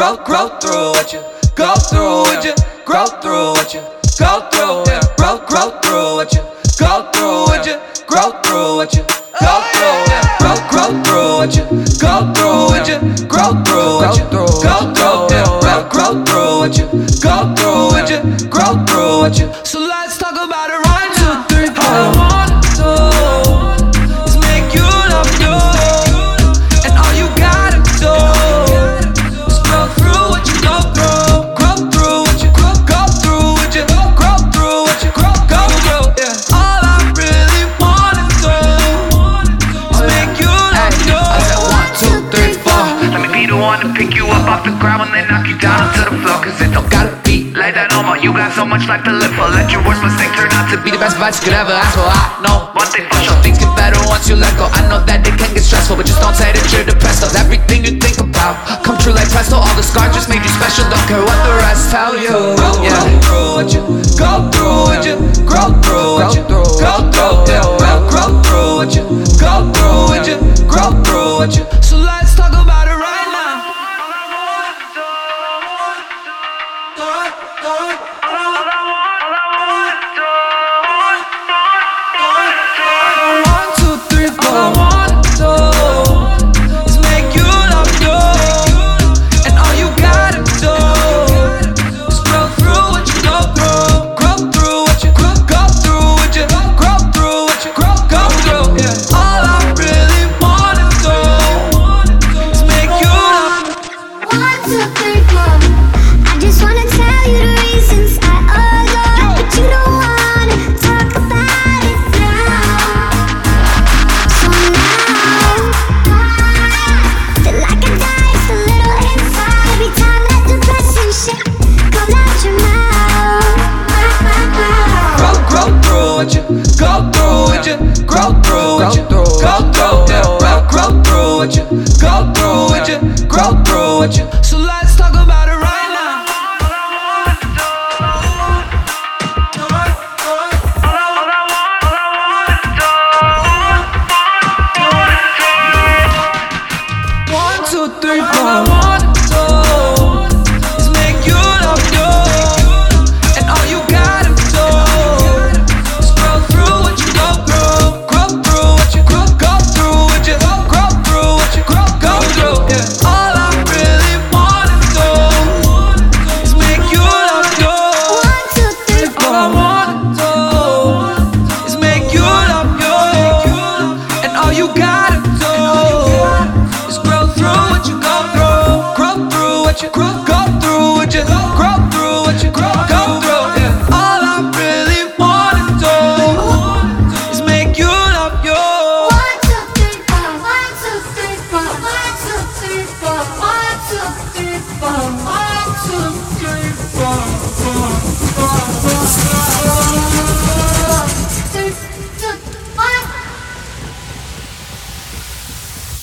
grow through what you go through, what you grow through, what you go through, yeah. Grow through what you go through, what you grow through, what you go through, yeah. Grow through what you go through, what you grow through, what you go through, yeah. Grow through what you go through, what you grow through, what you. So let's talk about it right now. 2, 3, 4. All I wanna do is make you love you, and all you gotta do is grow through what you go through, grow through what you go through, what you grow through, what you go through. Yeah. All I really wanna do is make you love you. I said 1, 2, 3, 4. Let me be the one to pick you up off the ground and then knock you down onto the floor. Cause it don't gotta be like that no more. You got so much life to live for. Let your worst mistake turn out to be the best advice you could ever ask for. I know one thing for sure, things get better once you let go. I know that it can get stressful, but just don't say that you're depressed. Cause everything you think about come true like presto. All the scars just made you special. Don't care what the rest tell you. Yeah. What you go through, what you grow through, what you go through, yeah. Grow through what you go through, what you grow through, what you. So let's talk about it right now. 1, 2, 3, 4. All I wanna do is make you love you, and all you gotta do is grow through what you go through, grow through what you go through, what you grow through, what you go through. Yeah. All I really wanna do is make you love you. 1, 2, 3, 4. I just wanna tell you the reasons I adore, but you don't wanna talk about it now. So now, feel like I die just a little inside every time that depressing shit comes out your mouth. Grow through what you go through, what you grow through, what you go through, yeah. Grow through what you go through, what you grow through, what you. So let's talk about it right now. 1, 2, 3, 4. All I wanna do is make you love you, and all you gotta do is grow through what you go through, grow through what you go through, what you grow through, what you go through. Yeah. All I really wanna do is make you love you. 1, 2, 3, 4. All I wanna do is make you love you, and all you gotta do is grow through what you go through, grow through what you go through, what you grow through, what you go through. Yeah. All I really wanna do is make you love you. 1, 2, 3, 4. 1, 2, 3, 4. 1, 2, 3, 4. 1, 2, 3, 4. 1, 2, 3, 4.